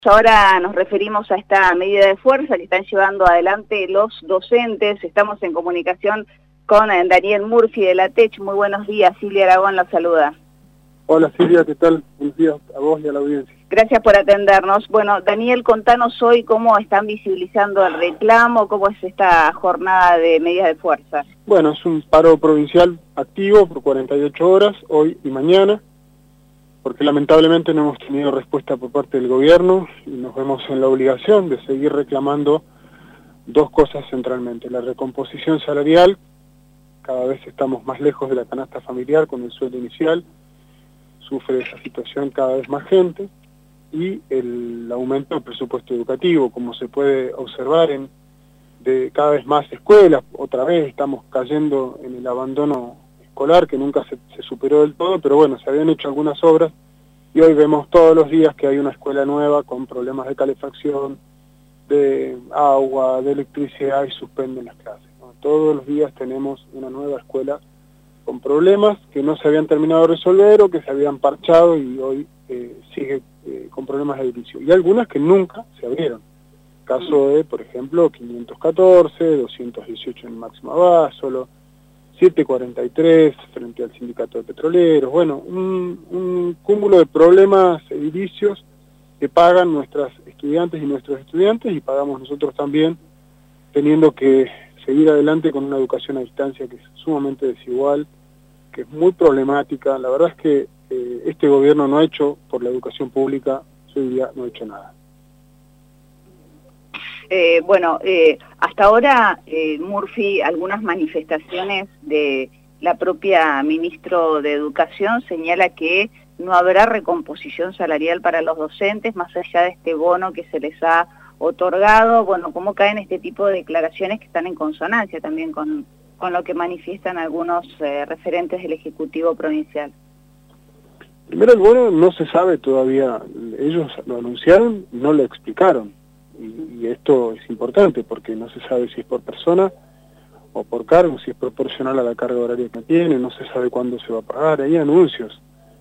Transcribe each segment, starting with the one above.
Ahora nos referimos a esta medida de fuerza que están llevando adelante los docentes. Estamos en comunicación con Daniel Murphy de la TECH. Muy buenos días, Silvia Aragón la saluda. Hola Silvia, ¿qué tal? Buenos días a vos y a la audiencia. Gracias por atendernos. Bueno, Daniel, contanos hoy cómo están visibilizando el reclamo, cómo es esta jornada de medidas de fuerza. Bueno, es un paro provincial activo por 48 horas, hoy y mañana, porque lamentablemente no hemos tenido respuesta por parte del gobierno y nos vemos en la obligación de seguir reclamando dos cosas centralmente. La recomposición salarial, cada vez estamos más lejos de la canasta familiar con el sueldo inicial, sufre esa situación cada vez más gente, y el aumento del presupuesto educativo, como se puede observar de cada vez más escuelas. Otra vez estamos cayendo en el abandono escolar, que nunca se superó del todo, pero bueno, se habían hecho algunas obras, y hoy vemos todos los días que hay una escuela nueva con problemas de calefacción, de agua, de electricidad, y suspenden las clases, ¿no? Todos los días tenemos una nueva escuela con problemas que no se habían terminado de resolver o que se habían parchado y hoy sigue con problemas de edilicio. Y algunas que nunca se abrieron. Caso de, por ejemplo, 514, 218 en Máxima Básolo, 743 frente al Sindicato de Petroleros. Bueno, un cúmulo de problemas edilicios que pagan nuestras estudiantes y nuestros estudiantes, y pagamos nosotros también, teniendo que seguir adelante con una educación a distancia que es sumamente desigual, que es muy problemática. La verdad es que este gobierno no ha hecho por la educación pública, yo diría, no ha hecho nada. Hasta ahora, Murphy, algunas manifestaciones de la propia ministro de Educación señala que no habrá recomposición salarial para los docentes, más allá de este bono que se les ha otorgado. Bueno, ¿cómo caen este tipo de declaraciones que están en consonancia también con lo que manifiestan algunos referentes del Ejecutivo Provincial? Primero, el bono no se sabe todavía. Ellos lo anunciaron, no lo explicaron. Y esto es importante porque no se sabe si es por persona o por cargo, si es proporcional a la carga horaria que tiene, no se sabe cuándo se va a pagar. Hay anuncios,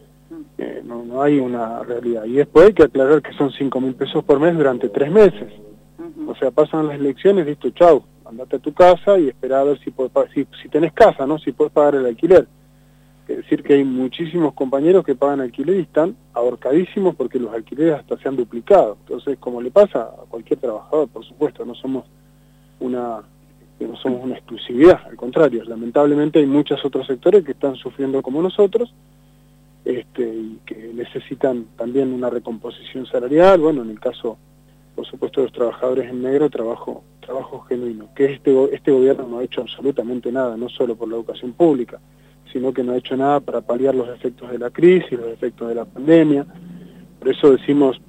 no hay una realidad. Y después hay que aclarar que son 5.000 pesos por mes durante 3 meses. O sea, pasan las elecciones, listo, chau, andate a tu casa y espera a ver si tenés casa, ¿no? Si puedes pagar el alquiler. Es decir, que hay muchísimos compañeros que pagan alquiler y están ahorcadísimos porque los alquileres hasta se han duplicado. Entonces, como le pasa a cualquier trabajador, por supuesto, no somos una exclusividad, al contrario, lamentablemente hay muchos otros sectores que están sufriendo como nosotros, y que necesitan también una recomposición salarial. Bueno, en el caso, por supuesto, de los trabajadores en negro, trabajo genuino, que este gobierno no ha hecho absolutamente nada, no solo por la educación pública, sino que no ha hecho nada para paliar los efectos de la crisis, los efectos de la pandemia. Por eso decimos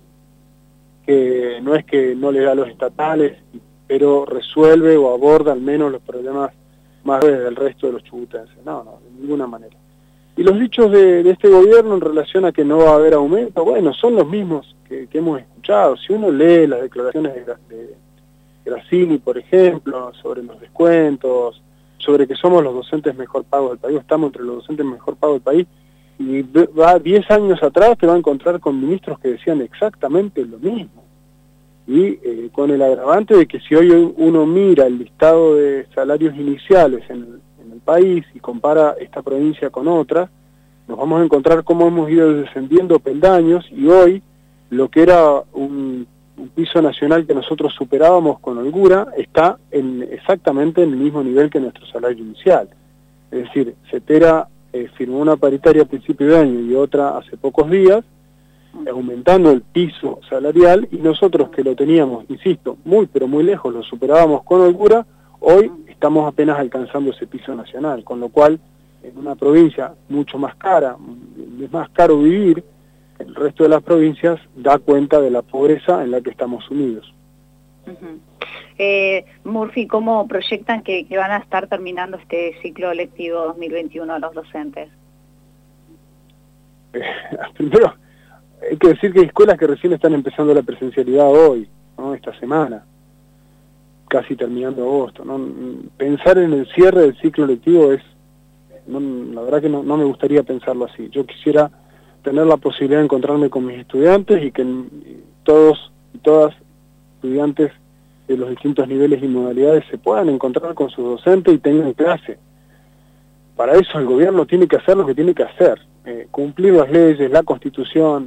que no es que no le da a los estatales, pero resuelve o aborda al menos los problemas más graves del resto de los chubutenses. No, de ninguna manera. Y los dichos de este gobierno en relación a que no va a haber aumento, bueno, son los mismos que hemos escuchado. Si uno lee las declaraciones de Grassini, por ejemplo, sobre los descuentos, sobre que somos los docentes mejor pagos del país, estamos entre los docentes mejor pagos del país, y va 10 años atrás te va a encontrar con ministros que decían exactamente lo mismo. Y con el agravante de que si hoy uno mira el listado de salarios iniciales en el país y compara esta provincia con otras, nos vamos a encontrar cómo hemos ido descendiendo peldaños, y hoy lo que era un piso nacional que nosotros superábamos con holgura está exactamente en el mismo nivel que nuestro salario inicial. Es decir, CETERA firmó una paritaria a principio de año y otra hace pocos días, aumentando el piso salarial, y nosotros que lo teníamos, insisto, muy pero muy lejos, lo superábamos con holgura, hoy estamos apenas alcanzando ese piso nacional, con lo cual en una provincia mucho más cara, es más caro vivir, el resto de las provincias da cuenta de la pobreza en la que estamos sumidos. Murphy, ¿cómo proyectan que van a estar terminando este ciclo lectivo 2021 a los docentes? Primero, hay que decir que hay escuelas que recién están empezando la presencialidad hoy, ¿no? Esta semana, casi terminando agosto, ¿no? Pensar en el cierre del ciclo lectivo la verdad que no me gustaría pensarlo así. Yo quisiera tener la posibilidad de encontrarme con mis estudiantes y que todos todas estudiantes de los distintos niveles y modalidades se puedan encontrar con sus docentes y tengan clase. Para eso el gobierno tiene que hacer lo que tiene que hacer, cumplir las leyes, la Constitución,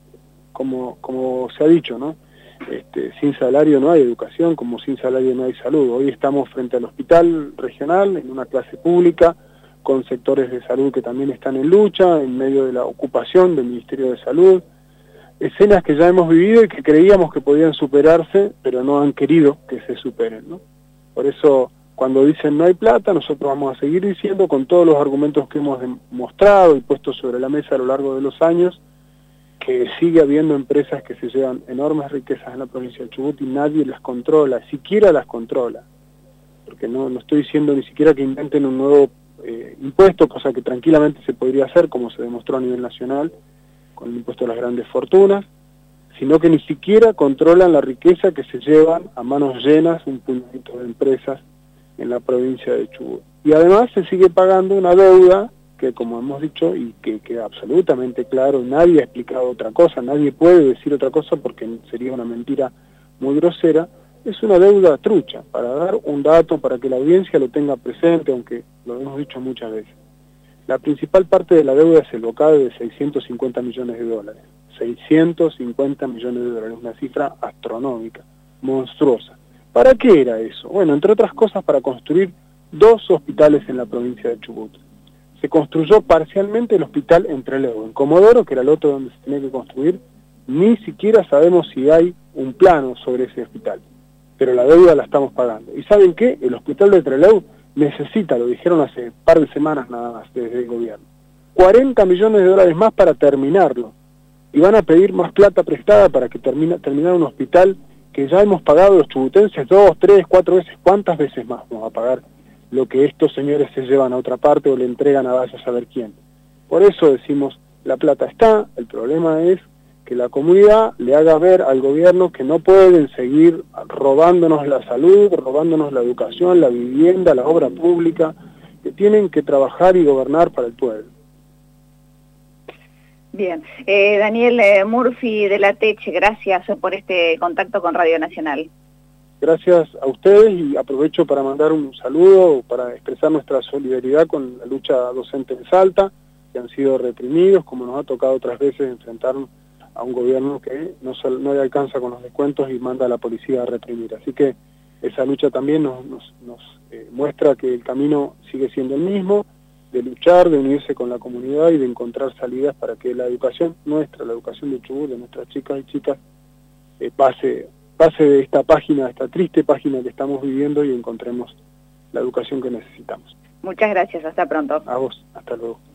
como se ha dicho, ¿no? Sin salario no hay educación, como sin salario no hay salud. Hoy estamos frente al hospital regional, en una clase pública, con sectores de salud que también están en lucha, en medio de la ocupación del Ministerio de Salud, escenas que ya hemos vivido y que creíamos que podían superarse, pero no han querido que se superen, ¿no? Por eso, cuando dicen no hay plata, nosotros vamos a seguir diciendo, con todos los argumentos que hemos demostrado y puesto sobre la mesa a lo largo de los años, que sigue habiendo empresas que se llevan enormes riquezas en la provincia de Chubut y nadie las controla, siquiera las controla. Porque no estoy diciendo ni siquiera que inventen un nuevo impuesto, cosa que tranquilamente se podría hacer, como se demostró a nivel nacional, con el impuesto a las grandes fortunas, sino que ni siquiera controlan la riqueza que se llevan a manos llenas un puñadito de empresas en la provincia de Chubut. Y además se sigue pagando una deuda que, como hemos dicho, y que queda absolutamente claro, nadie ha explicado otra cosa, nadie puede decir otra cosa porque sería una mentira muy grosera, es una deuda trucha, para dar un dato, para que la audiencia lo tenga presente, aunque lo hemos dicho muchas veces. La principal parte de la deuda es el BOCADE de 650 millones de dólares. 650 millones de dólares, una cifra astronómica, monstruosa. ¿Para qué era eso? Bueno, entre otras cosas, para construir 2 hospitales en la provincia de Chubut. Se construyó parcialmente el hospital en Trelew. En Comodoro, que era el otro donde se tenía que construir, ni siquiera sabemos si hay un plano sobre ese hospital. Pero la deuda la estamos pagando. ¿Y saben qué? El hospital de Trelew necesita, lo dijeron hace un par de semanas nada más desde el gobierno, 40 millones de dólares más para terminarlo. Y van a pedir más plata prestada para que terminar un hospital que ya hemos pagado los chubutenses 2, 3, 4 veces. ¿Cuántas veces más vamos a pagar lo que estos señores se llevan a otra parte o le entregan a vaya a saber quién? Por eso decimos, la plata está, el problema es que la comunidad le haga ver al gobierno que no pueden seguir robándonos la salud, robándonos la educación, la vivienda, la obra pública, que tienen que trabajar y gobernar para el pueblo. Bien. Daniel Murphy de la Teche, gracias por este contacto con Radio Nacional. Gracias a ustedes y aprovecho para mandar un saludo, para expresar nuestra solidaridad con la lucha docente en Salta, que han sido reprimidos, como nos ha tocado otras veces enfrentar a un gobierno que no le alcanza con los descuentos y manda a la policía a reprimir. Así que esa lucha también nos muestra que el camino sigue siendo el mismo, de luchar, de unirse con la comunidad y de encontrar salidas para que la educación nuestra, la educación de Chubut, de nuestras chicas y chicas, pase de esta página, de esta triste página que estamos viviendo y encontremos la educación que necesitamos. Muchas gracias, hasta pronto. A vos, hasta luego.